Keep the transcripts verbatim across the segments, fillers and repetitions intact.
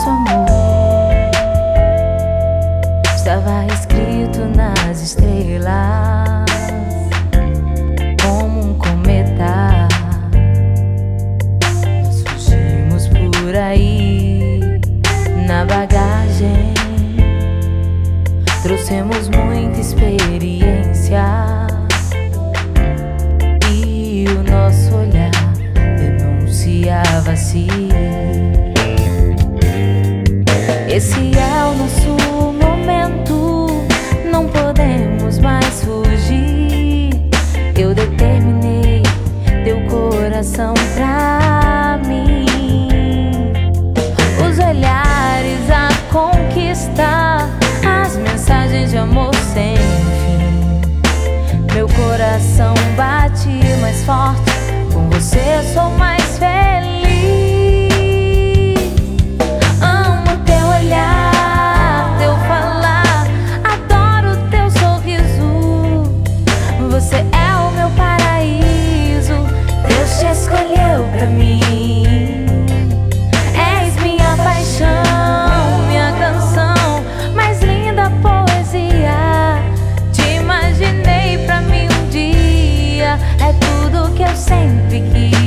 nosso amor estava escrito nas estrelas, como um cometa. Nós fugimos por aí na bagagem, trouxemos muita experiência, e o nosso olhar denunciava-se. Esse é o nosso momento, não podemos mais fugir. Eu determinei teu coração pra mim. Os olhares a conquistar, as mensagens de amor sem fim. Meu coração bate mais forte, com você eu sou mais feliz. Amo teu olhar, teu falar, adoro teu sorriso. Você é o meu paraíso, Deus te escolheu pra mim. És minha paixão, minha canção, mais linda poesia. Te imaginei pra mim um dia, é tudo que eu sempre quis.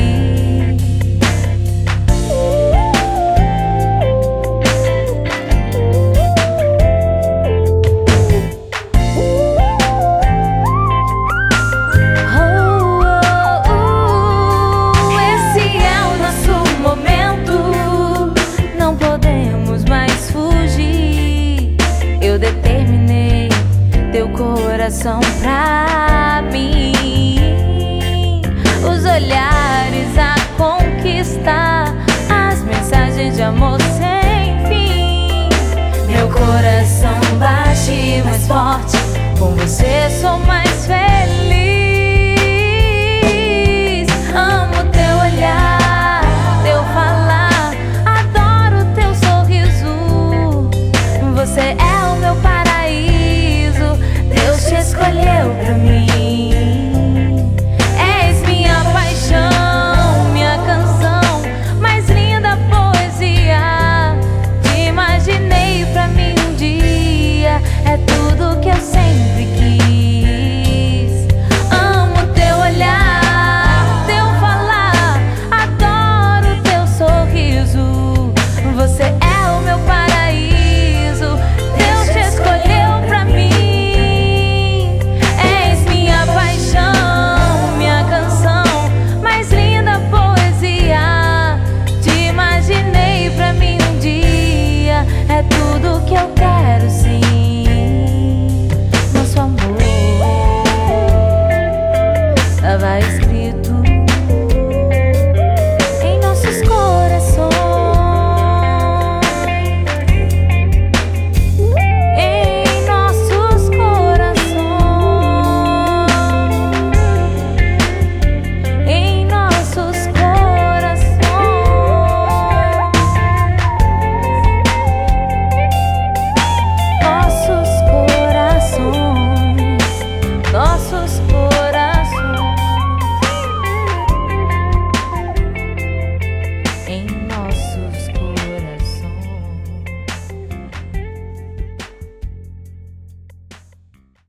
Eu determinei teu coração pra mim. Os olhares a conquistar, as mensagens de amor sem fim. Meu coração bate mais forte, com você sou mais feliz.